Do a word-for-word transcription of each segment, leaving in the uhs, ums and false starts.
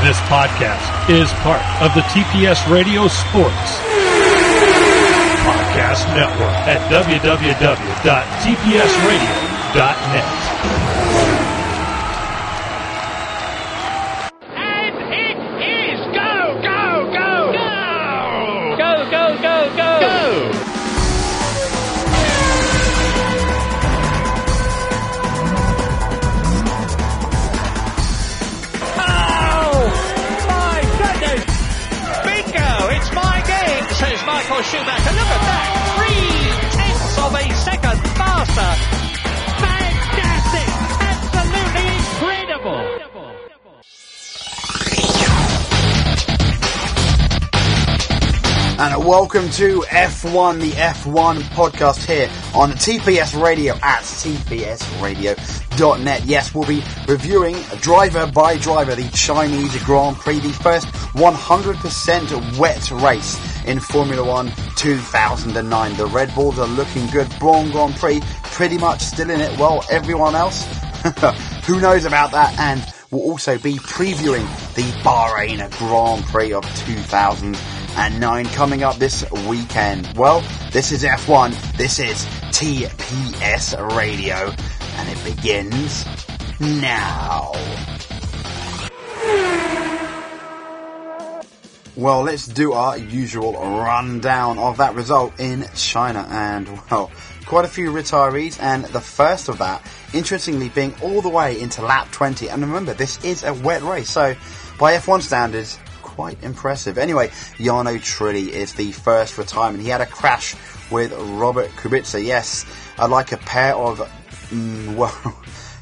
This podcast is part of the T P S Radio Sports Podcast Network at w w w dot t p s radio dot net. Schumacher, look at that! Three tenths of a second faster! Fantastic! Absolutely incredible! And welcome to F one, the F one podcast here on T P S Radio at t p s radio dot net. Yes, we'll be reviewing driver by driver the Chinese Grand Prix, the first one hundred percent wet race in Formula One two thousand nine. The Red Bulls are looking good. Braun Grand Prix pretty much still in it. Well, everyone else, who knows about that? And we'll also be previewing the Bahrain Grand Prix of two thousand nine coming up this weekend. Well, this is F one. This is T P S Radio. And it begins now. Well, let's do our usual rundown of that result in China. And, well, quite a few retirees. And the first of that, interestingly, being all the way into lap twenty. And remember, this is a wet race. So, by F one standards, quite impressive. Anyway, Jarno Trulli is the first retirement. He had a crash with Robert Kubica. Yes, uh, like a pair of, mm, well,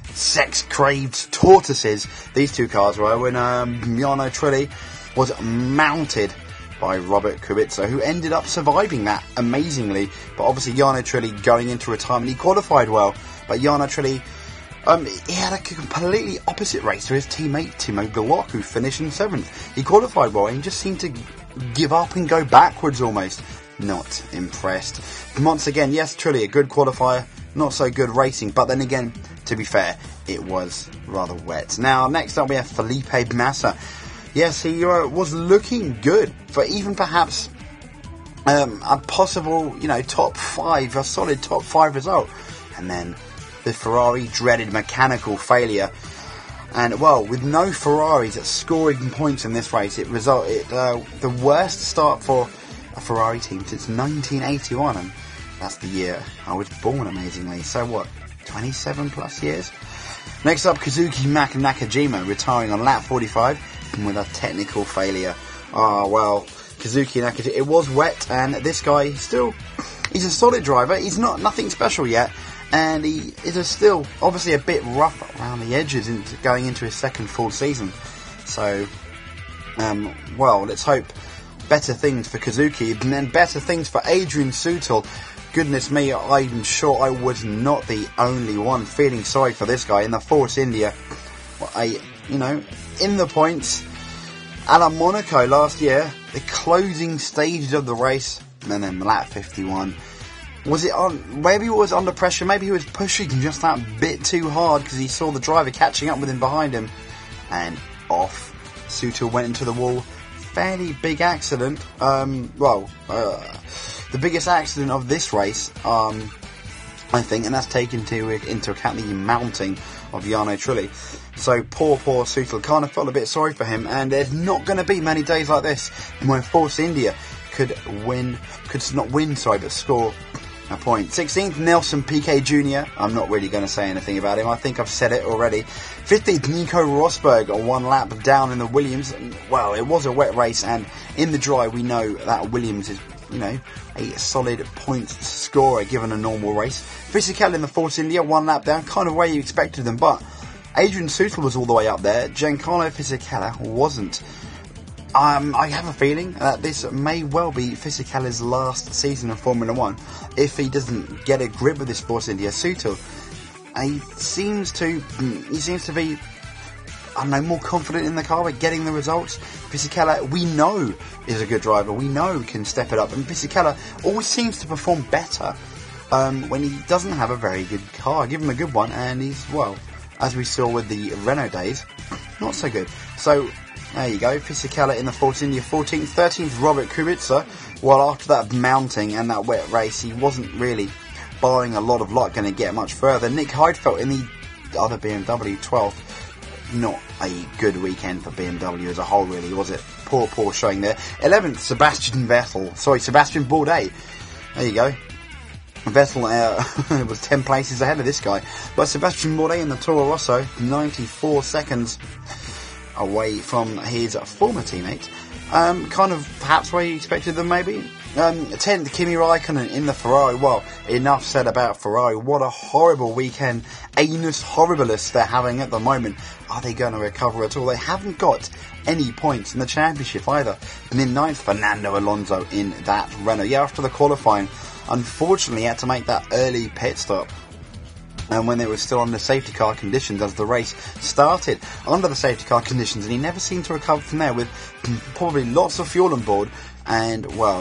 sex-craved tortoises, these two cars were, when um, Jarno Trulli was mounted by Robert Kubica, who ended up surviving that amazingly. But obviously Jarno Trulli going into retirement, he qualified well, but Jarno Trulli, um, he had a completely opposite race to his teammate Timo Glock, who finished in seventh. He qualified well and he just seemed to give up and go backwards almost. Not impressed. Once again, yes, Trulli, a good qualifier, not so good racing, but then again, to be fair, it was rather wet. Now, next up we have Felipe Massa. Yes, he uh, was looking good for even perhaps um, a possible, you know, top five, a solid top five result. And then the Ferrari dreaded mechanical failure. And, well, with no Ferraris scoring points in this race, it resulted uh, the worst start for a Ferrari team since nineteen eighty-one. And that's the year I was born, amazingly. So, what, twenty-seven plus years? Next up, Kazuki Nakajima retiring on lap forty-five. With a technical failure. Ah, oh, well, Kazuki Nakajima, it was wet, and this guy still, he's a solid driver. He's not nothing special yet, and he is a still obviously a bit rough around the edges into going into his second full season. So, um, well, let's hope better things for Kazuki, and then better things for Adrian Sutil. Goodness me, I'm sure I was not the only one feeling sorry for this guy in the Force India. Well, I, you know, in the points, a la Monaco last year, the closing stages of the race, and then lap fifty-one. Was it on? Maybe it was under pressure. Maybe he was pushing just that bit too hard because he saw the driver catching up with him behind him, and off Sutil went into the wall. Fairly big accident. Um, well, uh, the biggest accident of this race, um, I think, and that's taken to, into account the mounting of Jarno Trulli. So poor, poor Sutil. Kind of felt a bit sorry for him, and there's not going to be many days like this when Force India could win, could not win, sorry, but score a point. sixteenth, Nelson Piquet Junior I'm not really going to say anything about him. I think I've said it already. fifteenth, Nico Rosberg, one lap down in the Williams. Well, it was a wet race, and in the dry, we know that Williams is, you know, a solid point scorer given a normal race. Fisichella in the Force India, one lap down, kind of where you expected them, but Adrian Sutil was all the way up there. Giancarlo Fisichella wasn't. Um, I have a feeling that this may well be Fisichella's last season of Formula One if he doesn't get a grip of this Force India. Sutil, he seems to, he seems to be, I don't know, more confident in the car by getting the results. Fisichella, we know, is a good driver. We know can step it up, and Fisichella always seems to perform better um, when he doesn't have a very good car. Give him a good one, and he's, well, as we saw with the Renault days, not so good. So, There you go, Fisichella in the fourteen, your fourteenth, thirteenth Robert Kubica. Well, after that mounting and that wet race, he wasn't really, barring a lot of luck, going to get much further. Nick Heidfeld in the other B M W, twelfth. Not a good weekend for B M W as a whole, really, was it? Poor, poor showing there. eleventh, Sebastian Vettel. Sorry, Sebastian Bourdais. There you go. Vettel uh, was ten places ahead of this guy. But Sebastian Bourdais in the Toro Rosso, ninety-four seconds away from his former teammate. Um, kind of perhaps where you expected them, maybe. Um, tenth, Kimi Raikkonen in the Ferrari. Well, enough said about Ferrari. What a horrible weekend. Anus horribilis they're having at the moment. Are they going to recover at all? They haven't got any points in the championship either. And in ninth, Fernando Alonso in that Renault. Yeah, after the qualifying, unfortunately, he had to make that early pit stop. And when they were still under safety car conditions as the race started under the safety car conditions, and he never seemed to recover from there with probably lots of fuel on board. And, well,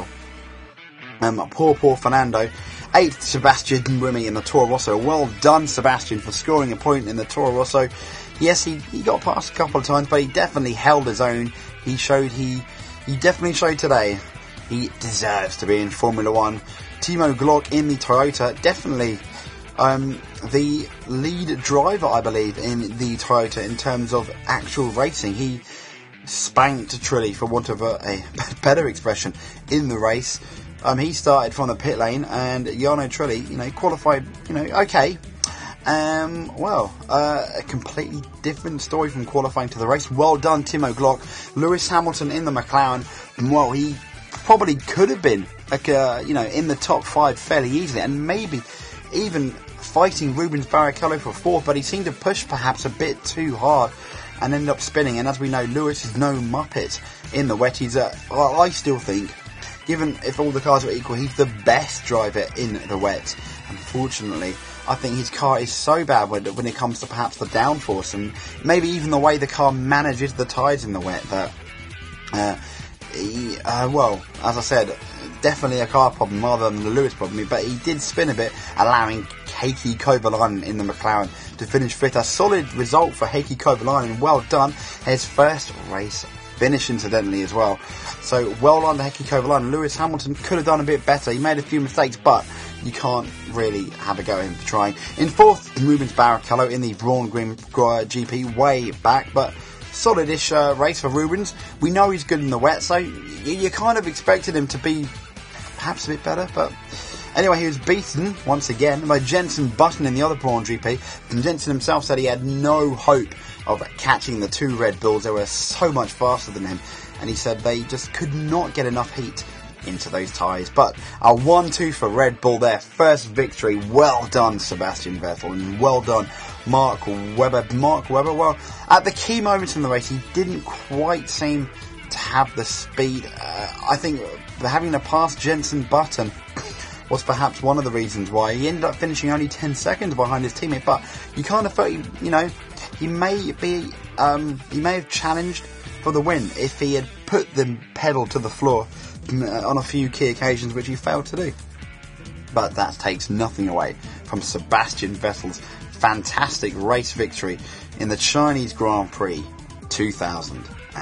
um, poor, poor Fernando. eighth, Sebastian Buemi in the Toro Rosso. Well done, Sebastian, for scoring a point in the Toro Rosso. Yes, he, he got past a couple of times, but he definitely held his own. He showed he, he definitely showed today he deserves to be in Formula One. Timo Glock in the Toyota, definitely um, the lead driver, I believe, in the Toyota in terms of actual racing. He spanked Trulli, for want of a, a better expression, in the race. Um, he started from the pit lane, and Jarno Trulli, you know, qualified, you know, okay. Um, well, uh, a completely different story from qualifying to the race. Well done, Timo Glock. Lewis Hamilton in the McLaren. Well, he probably could have been, like, uh, you know, in the top five fairly easily, and maybe even fighting Rubens Barrichello for fourth, but he seemed to push perhaps a bit too hard and ended up spinning. And as we know, Lewis is no muppet in the wet. He's, uh, well, I still think, given if all the cars were equal, he's the best driver in the wet. Unfortunately, I think his car is so bad when, when it comes to perhaps the downforce and maybe even the way the car manages the tyres in the wet that, uh, he, uh, well, as I said, definitely a car problem rather than the Lewis problem, but he did spin a bit, allowing Heikki Kovalainen in the McLaren to finish fifth. A solid result for Heikki Kovalainen, well done. His first race finish, incidentally, as well. So, well done to Heikki Kovalainen. Lewis Hamilton could have done a bit better. He made a few mistakes, but you can't really have a go at him for trying. In fourth, Rubens Barrichello in the Braun Green G P, way back, but solid-ish uh, race for Rubens. We know he's good in the wet, so you, you kind of expected him to be perhaps a bit better, but anyway, he was beaten once again by Jenson Button in the other Braun G P, and Jenson himself said he had no hope of catching the two Red Bulls. They were so much faster than him, and he said they just could not get enough heat into those tyres. But a one two for Red Bull, their first victory. Well done, Sebastian Vettel, and well done, Mark Webber. Mark Webber, well, at the key moments in the race, he didn't quite seem to have the speed. Uh, I think having to pass Jenson Button was perhaps one of the reasons why he ended up finishing only ten seconds behind his teammate. But you kind of felt, you know, he may be, um, he may have challenged for the win if he had put the pedal to the floor on a few key occasions, which he failed to do. But that takes nothing away from Sebastian Vettel's fantastic race victory in the Chinese Grand Prix two thousand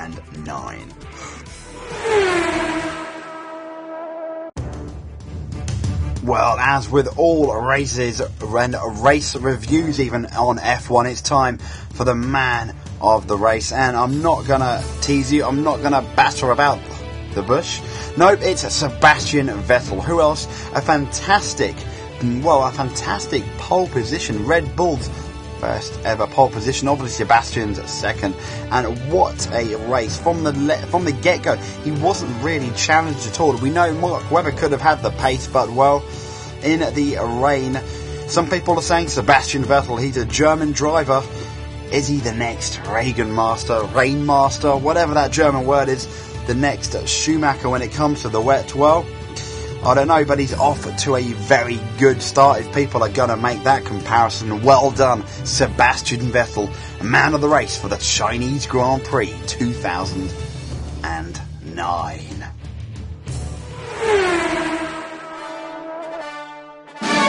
nine. Well, as with all races and race reviews even on F one, it's time for the man of the race. And I'm not going to tease you, I'm not going to batter about the bush. Nope, it's Sebastian Vettel. Who else? A fantastic, well, a fantastic pole position. Red Bull's first ever pole position, obviously Sebastian's second. And what a race. From the le- from the get-go, he wasn't really challenged at all. We know Mark Webber could have had the pace, but, well, in the rain, some people are saying Sebastian Vettel, he's a German driver. Is he the next Reagan Master, Rain Master, whatever that German word is, the next Schumacher when it comes to the wet? Well, I don't know, but he's off to a very good start if people are going to make that comparison. Well done, Sebastian Vettel, man of the race for the Chinese Grand Prix two thousand nine.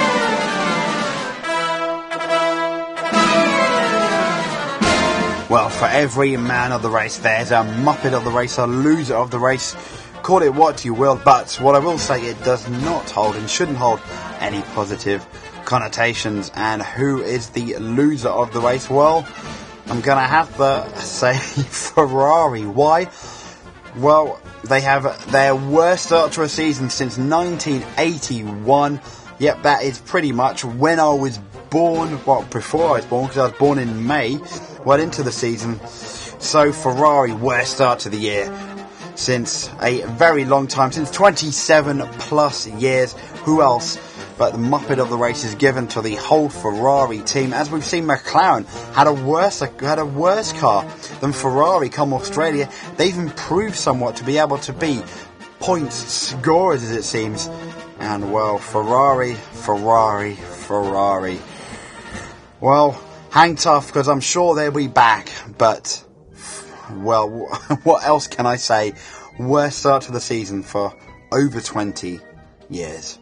Well, for every man of the race, there's a Muppet of the race, a loser of the race. Call it what you will, but what I will say, it does not hold and shouldn't hold any positive connotations. And who is the loser of the race? Well, I'm going to have to say Ferrari. Why? Well, they have their worst start to a season since nineteen eighty-one. Yep, that is pretty much when I was born. Well, before I was born, because I was born in May, well into the season. So Ferrari, worst start to the year since a very long time, since twenty-seven plus years. Who else but the Muppet of the race is given to the whole Ferrari team? As we've seen, McLaren had a worse had a worse car than Ferrari come Australia. They've improved somewhat to be able to be points scorers, as it seems. And well, Ferrari, Ferrari, Ferrari. Well, hang tough, because I'm sure they'll be back. But, well, what else can I say? Worst start to the season for over twenty years.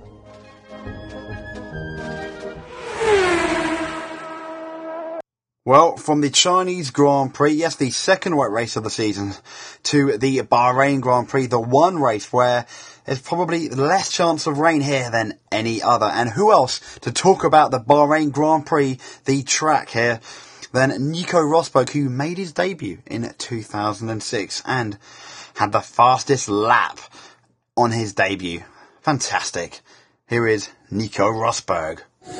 Well, from the Chinese Grand Prix, yes, the second white race of the season, to the Bahrain Grand Prix, the one race where there's probably less chance of rain here than any other. And who else to talk about the Bahrain Grand Prix, the track here, than Nico Rosberg, who made his debut in two thousand six and had the fastest lap on his debut. Fantastic. Here is Nico Rosberg.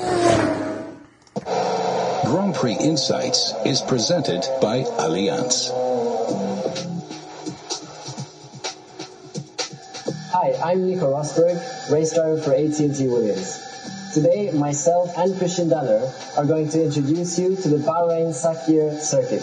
Grand Prix Insights is presented by Allianz. Hi, I'm Nico Rosberg, race driver for A T and T Williams. Today, myself and Christian Danner are going to introduce you to the Bahrain Sakhir circuit.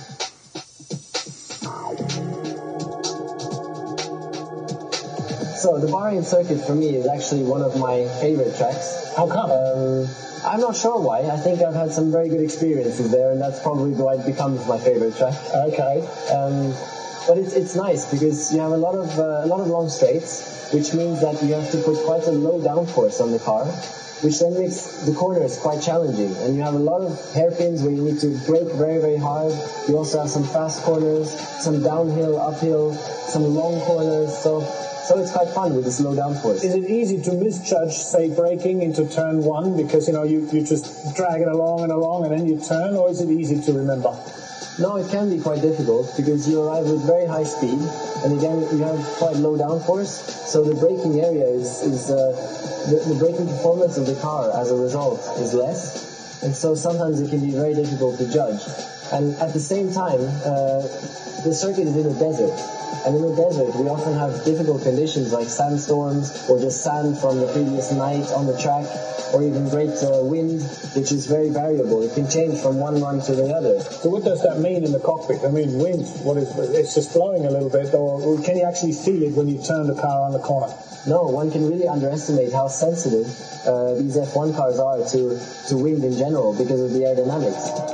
So, the Bahrain circuit for me is actually one of my favorite tracks. How come? Um, I'm not sure why. I think I've had some very good experiences there, and that's probably why it becomes my favorite track. Okay. Um, but it's it's nice because you have a lot of uh, a lot of long straights, which means that you have to put quite a low downforce on the car, which then makes the corners quite challenging. And you have a lot of hairpins where you need to brake very, very hard. You also have some fast corners, some downhill, uphill, some long corners. So. So it's quite fun with this low downforce. Is it easy to misjudge, say, braking into turn one because, you know, you, you just drag it along and along and then you turn, or is it easy to remember? No, it can be quite difficult because you arrive with very high speed, and again, you have quite low downforce, so the braking area is, is uh, the, the braking performance of the car as a result is less, and so sometimes it can be very difficult to judge. And at the same time, uh, the circuit is in a desert. And in the desert, we often have difficult conditions like sandstorms or just sand from the previous night on the track, or even great uh, wind, which is very variable. It can change from one run to the other. So what does that mean in the cockpit? I mean, wind, what is, it's just blowing a little bit, or, or can you actually feel it when you turn the car on the corner? No, one can really underestimate how sensitive uh, these F one cars are to, to wind in general because of the aerodynamics.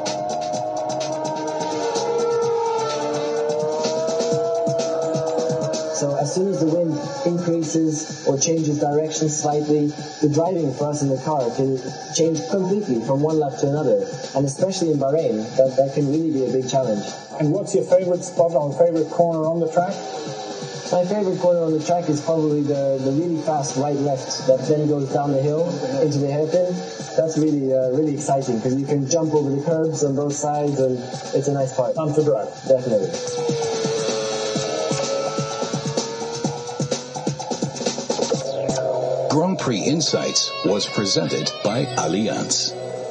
So as soon as the wind increases or changes direction slightly, the driving for us in the car can change completely from one lap to another. And especially in Bahrain, that, that can really be a big challenge. And what's your favorite spot or favorite corner on the track? My favorite corner on the track is probably the, the really fast right-left that then goes down the hill into the hairpin. That's really uh, really exciting because you can jump over the curbs on both sides, and it's a nice part. Fun to drive. Definitely. Grand Prix Insights was presented by Allianz.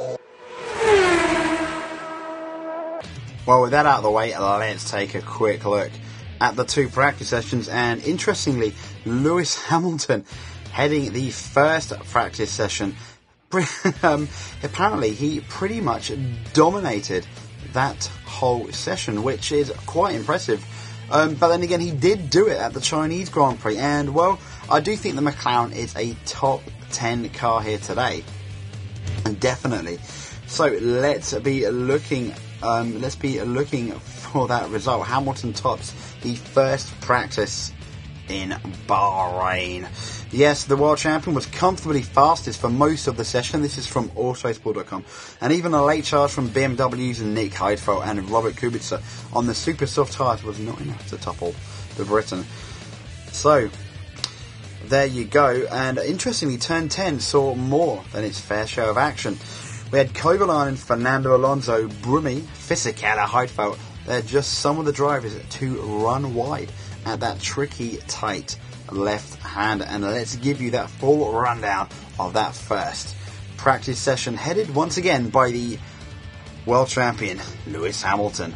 Well, with that out of the way, let's take a quick look at the two practice sessions. And interestingly, Lewis Hamilton heading the first practice session. um, apparently, he pretty much dominated that whole session, which is quite impressive. Um, but then again, he did do it at the Chinese Grand Prix, and well, I do think the McLaren is a top ten car here today, and definitely. So let's be looking, um, let's be looking for that result. Hamilton tops the first practice in Bahrain. Yes, the world champion was comfortably fastest for most of the session. This is from Autosport dot com. And even a late charge from B M W's Nick Heidfeld and Robert Kubica on the super soft tyres was not enough to topple the Briton. So, there you go. And interestingly, turn ten saw more than its fair share of action. We had Kovalainen, Fernando Alonso, Brumi, Fisichella, Heidfeld. They're just some of the drivers to run wide at that tricky, tight left hand. And let's give you that full rundown of that first practice session, headed once again by the world champion Lewis Hamilton.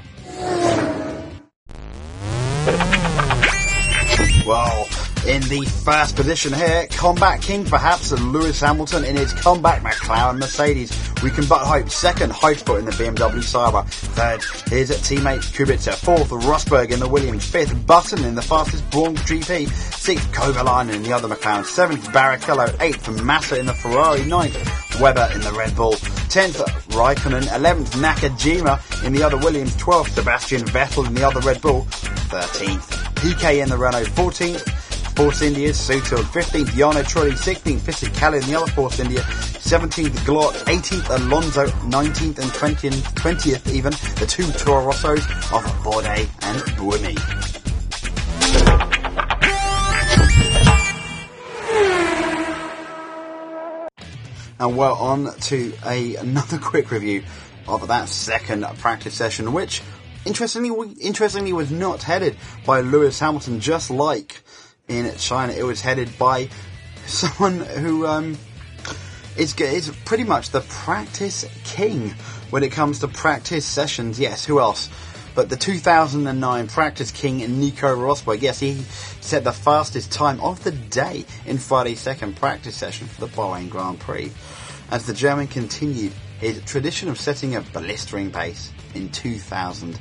Well, in the first position here, comeback king perhaps, Lewis Hamilton in his comeback McLaren Mercedes. We can but hope. Second, Heidfeld in the B M W Sauber. Third, his teammate Kubica. Fourth, Rosberg in the Williams. Fifth, Button in the fastest Braun G P. Sixth, Kovalainen in the other McLaren. Seventh, Barrichello. Eighth, Massa in the Ferrari. Ninth, Webber in the Red Bull. Tenth, Raikkonen. Eleventh, Nakajima in the other Williams. Twelfth, Sebastian Vettel in the other Red Bull. Thirteenth, P K in the Renault. Fourteenth, Force India's Sutil. fifteenth, Jarno Trulli. sixteenth, Fisichella in the other Force India. seventeenth, Glock. eighteenth, Alonso. nineteenth and twentieth, twentieth even, the two Toro Rossos of Bourdais and Buemi. And we're on to a, another quick review of that second practice session, which interestingly, interestingly was not headed by Lewis Hamilton, just like in China. It was headed by someone who um, is, is pretty much the practice king when it comes to practice sessions. Yes, who else but the two thousand nine practice king Nico Rosberg. Yes, he set the fastest time of the day in Friday's second practice session for the Bahrain Grand Prix, as the German continued his tradition of setting a blistering pace in two thousand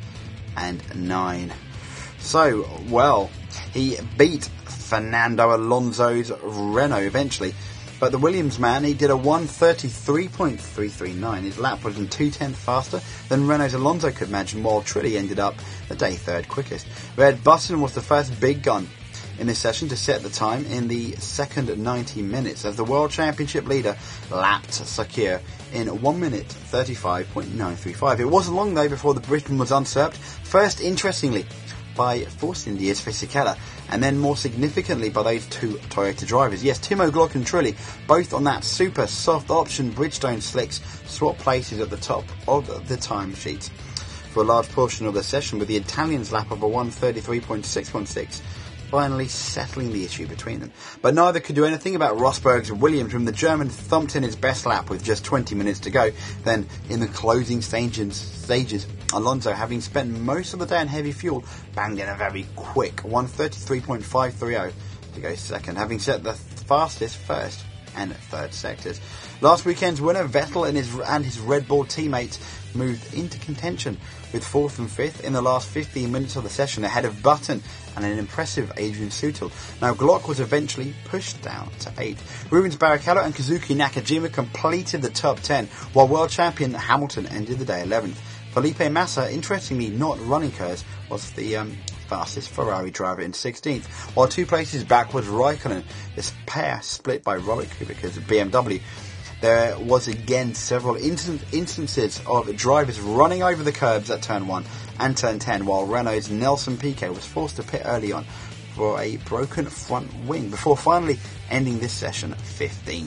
nine. So, well, he beat Fernando Alonso's Renault eventually, but the Williams man, he did a one thirty-three point three three nine. His lap was in two tenths faster than Renault's Alonso could manage, while Trulli ended up the day third quickest. Red Button was the first big gun in this session to set the time in the second ninety minutes, as the World Championship leader lapped Sakir in one minute thirty-five point nine three five. It wasn't long though before the Briton was usurped, first interestingly by Force India's Fisichella, and then more significantly by those two Toyota drivers. Yes, Timo Glock and Trulli, both on that super soft option Bridgestone slicks, swapped places at the top of the time sheets for a large portion of the session, with the Italians' lap of a one thirty-three point six one six finally settling the issue between them. But neither could do anything about Rosberg's Williams, when the German thumped in his best lap with just twenty minutes to go. Then, in the closing stages, stages Alonso, having spent most of the day on heavy fuel, banged in a very quick one thirty-three point five three zero to go second, having set the fastest first and third sectors. Last weekend's winner, Vettel and his and his Red Bull teammates moved into contention with fourth and fifth in the last fifteen minutes of the session, ahead of Button and an impressive Adrian Sutil. Now, Glock was eventually pushed down to eighth. Rubens Barrichello and Kazuki Nakajima completed the top ten, while world champion Hamilton ended the day eleventh. Felipe Massa, interestingly not running curves, was the um, fastest Ferrari driver in sixteenth, while two places back was Raikkonen. This pair split by Robert Kubica's B M W. There was again several instant instances of drivers running over the curbs at turn one and turn ten, while Renault's Nelson Piquet was forced to pit early on for a broken front wing, before finally ending this session fifteenth.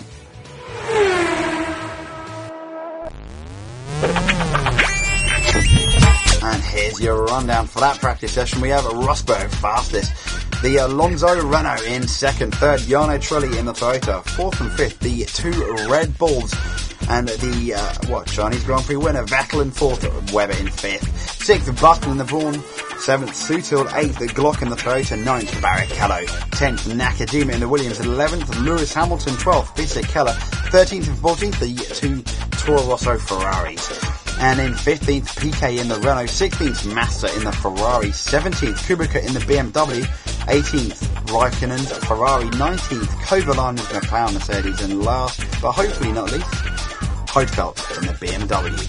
And here's your rundown for that practice session. We have Rosberg fastest, the Alonso Renault in second, third Jarno Trulli in the Toyota, fourth and fifth the two Red Bulls, and the uh, what Chinese Grand Prix winner Vettel in fourth, Webber in fifth, sixth Button in the Braun, seventh Sutil, eighth Glock in the Toyota, ninth Barrichello, tenth Nakajima in the Williams, eleventh Lewis Hamilton, twelfth Fisichella, thirteenth and fourteenth the two Toro Rosso Ferraris. And in fifteenth, P K in the Renault, sixteenth, Massa in the Ferrari, seventeenth, Kubica in the B M W, eighteenth, Raikkonen's Ferrari, nineteenth, Kovalanen's McLaren Mercedes, and last, but hopefully not least, Heidfeld in the B M W.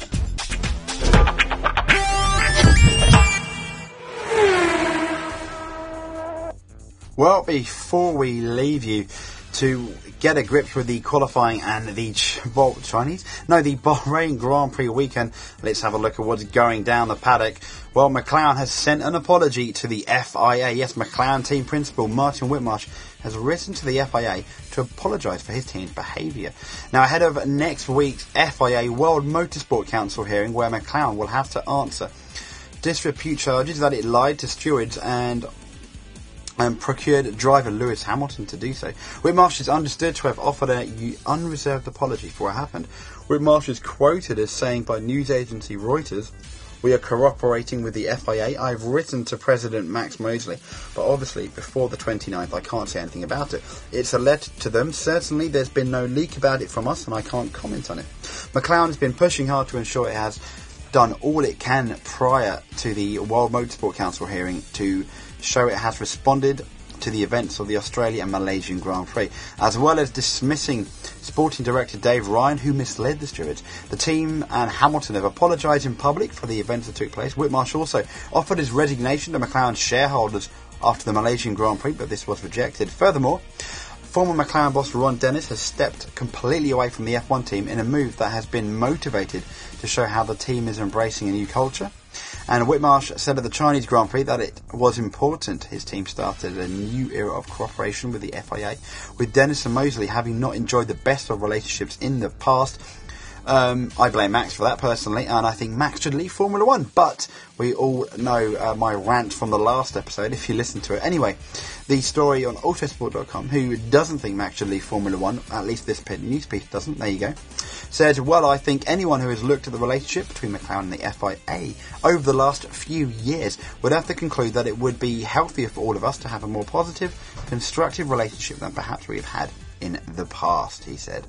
Well, before we leave you to get a grip with the qualifying and the Ch- well, Chinese, no, the Bahrain Grand Prix weekend, let's have a look at what's going down the paddock. Well, McLaren has sent an apology to the F I A. Yes, McLaren team principal Martin Whitmarsh has written to the F I A to apologise for his team's behaviour. Now, ahead of next week's F I A World Motorsport Council hearing, where McLaren will have to answer disrepute charges that it lied to stewards and and procured driver Lewis Hamilton to do so. Whitmarsh is understood to have offered an unreserved apology for what happened. Whitmarsh is quoted as saying by news agency Reuters, "We are cooperating with the F I A. I've written to President Max Mosley, but obviously before the twenty-ninth I can't say anything about it. It's a letter to them. Certainly there's been no leak about it from us and I can't comment on it." McLaren has been pushing hard to ensure it has done all it can prior to the World Motorsport Council hearing to show it has responded to the events of the Australia and Malaysian Grand Prix, as well as dismissing sporting director Dave Ryan, who misled the stewards. The team and Hamilton have apologised in public for the events that took place. Whitmarsh also offered his resignation to McLaren shareholders after the Malaysian Grand Prix, but this was rejected. Furthermore, former McLaren boss Ron Dennis has stepped completely away from the F one team in a move that has been motivated to show how the team is embracing a new culture. And Whitmarsh said at the Chinese Grand Prix that it was important his team started a new era of cooperation with the F I A, with Dennis and Mosley having not enjoyed the best of relationships in the past. Um, I blame Max for that personally, and I think Max should leave Formula One, but we all know uh, my rant from the last episode if you listen to it. Anyway, the story on Autosport dot com, who doesn't think Max should leave Formula One, at least this news piece doesn't, there you go, said, "Well, I think anyone who has looked at the relationship between McLaren and the F I A over the last few years would have to conclude that it would be healthier for all of us to have a more positive, constructive relationship than perhaps we've had in the past," he said.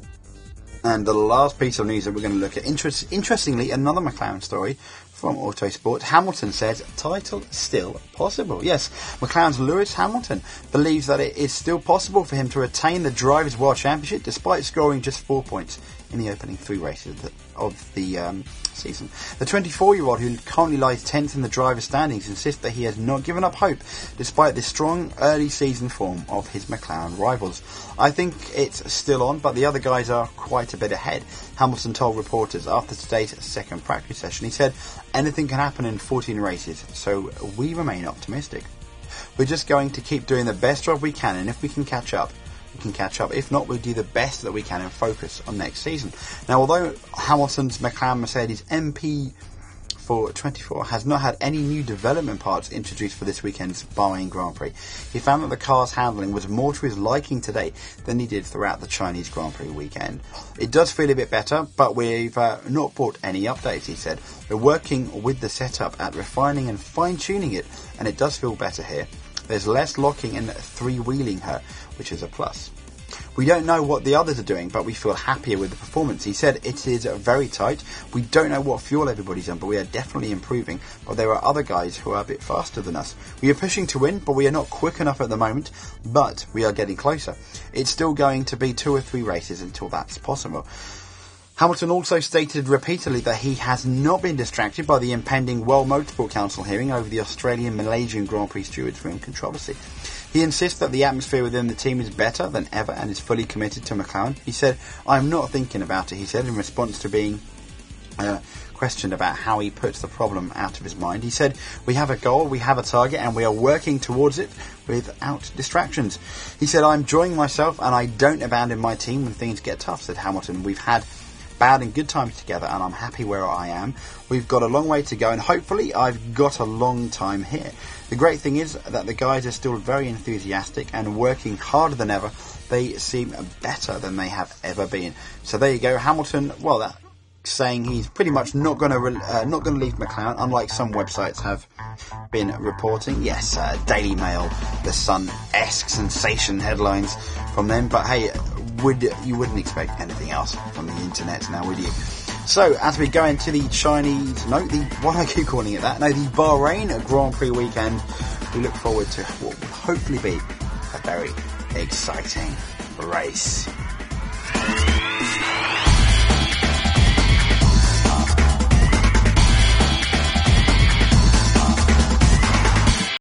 And the last piece of news that we're going to look at, interest, interestingly, another McLaren story from Autosport. Hamilton says title still possible. Yes, McLaren's Lewis Hamilton believes that it is still possible for him to retain the Drivers' World Championship despite scoring just four points in the opening three races of the, of the um, season. The twenty-four-year-old, who currently lies tenth in the driver's standings, insists that he has not given up hope despite the strong early season form of his McLaren rivals. "I think it's still on, but the other guys are quite a bit ahead," Hamilton told reporters after today's second practice session. He said, "Anything can happen in fourteen races, so we remain optimistic. We're just going to keep doing the best job we can, and if we can catch up, we can catch up. If not, we'll do the best that we can and focus on next season." Now, although Hamilton's McLaren Mercedes M P for twenty-four has not had any new development parts introduced for this weekend's Bahrain Grand Prix, he found that the car's handling was more to his liking today than he did throughout the Chinese Grand Prix weekend. "It does feel a bit better, but we've uh, not brought any updates," he said. "We're working with the setup at refining and fine-tuning it, and it does feel better here. There's less locking and three-wheeling her, which is a plus. We don't know what the others are doing, but we feel happier with the performance." He said, "It is very tight. We don't know what fuel everybody's on, but we are definitely improving. But there are other guys who are a bit faster than us. We are pushing to win, but we are not quick enough at the moment, but we are getting closer. It's still going to be two or three races until that's possible." Hamilton also stated repeatedly that he has not been distracted by the impending World Motorsport Council hearing over the Australian-Malaysian Grand Prix stewards' room controversy. He insists that the atmosphere within the team is better than ever and is fully committed to McLaren. He said, "I'm not thinking about it," he said, in response to being uh, questioned about how he puts the problem out of his mind. He said, "We have a goal, we have a target, and we are working towards it without distractions." He said, "I'm enjoying myself and I don't abandon my team when things get tough," said Hamilton. "We've had bad and good times together and I'm happy where I am. We've got a long way to go and hopefully I've got a long time here. The great thing is that the guys are still very enthusiastic and working harder than ever. They seem better than they have ever been." So there you go, Hamilton. Well, that saying he's pretty much not going to uh, not going to leave McLaren, unlike some websites have been reporting. Yes, uh, Daily Mail, The Sun-esque sensation headlines from them. But hey, would you wouldn't expect anything else from the internet now, would you? So, as we go into the Chinese, no, the, what do I keep calling it that? No, the Bahrain Grand Prix weekend, we look forward to what will hopefully be a very exciting race.